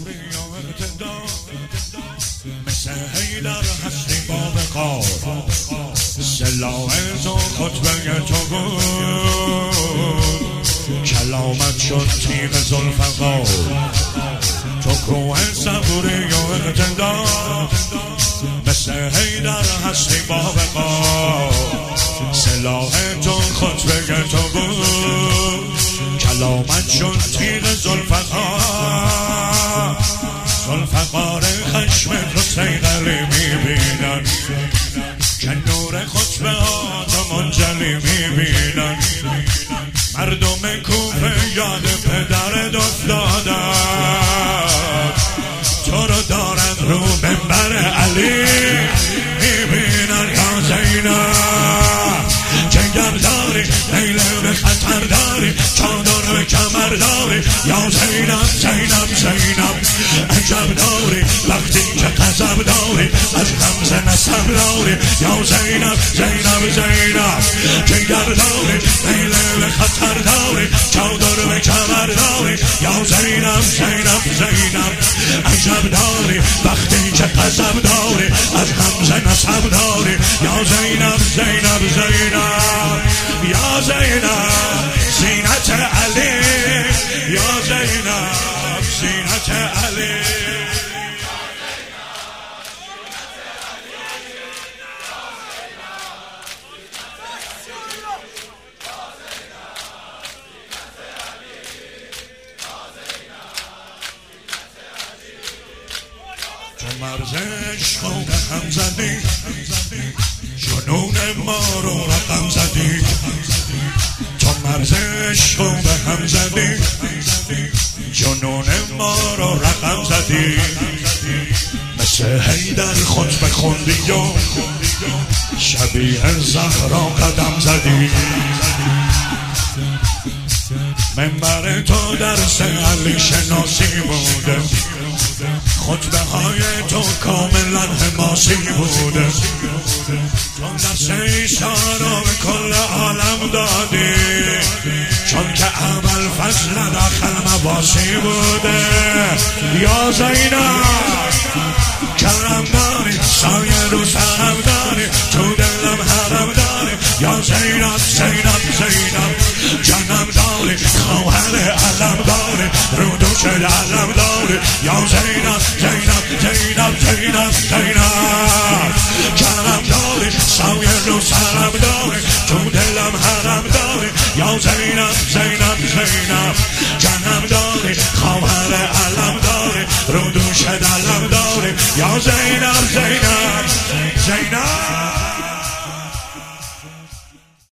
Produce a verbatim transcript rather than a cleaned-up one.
مثل حیدر هستی با بقار سلاح تو خطبه تو بود کلامت شد تیغ ذوالفقار تو کوه صبوری و اقتدار مثل حیدر هستی با بقار سلاح تو خطبه تو بود کلامت شد تیغ ذوالفقار ذوالفقار خشمت رو سیغلی میبینن که نور خطبه ها تو منجلی میبینن مردم کوفه یاد پدرت افتادن تو رو دارن رو منبر علی میبینن یا زینب جنگر داری لیله خطر داری چادر و کمر داری یا زینب زینب زینب عجب داری وقتی که غضب داری از غمزه نصب داری یا زینب زینب زینب جنگر داری لیله خطر داری چادر و کمر داری یا زینب زینب زینب عجب داری وقتی که غضب داری از غمزه نصب داری یا زینب زینب زینب یا زینب زینت علی یا زینب زینت علی تو مرزش خوب هم زدی جنون ما رو رقم زدی تو مرزش خوب هم زدی جنون ما رو رقم زدی مثل حیدر خطبه خوندی و شبیه زهرا قدم زدی منبر تو درس علی شناسی بوده خطبه های تو کاملا حماسی بوده تو درس ایشارا به کل عالم دادی چون که اول فضل داخل مباسی بوده یا زینب کرم داری سایه رو سرم داری تو دلم حرم داری یا زینب زینب زینب جنم داری خواهر علم داری رو دوش علم داری یا زینب زینب زینب زینب زینب کرم داری سایه رو سرم داری تو دلم حرم داری یا زینب زینب زینب جنم داری خواهر علم داری رو دوش علم داری یا زینب زینب زینب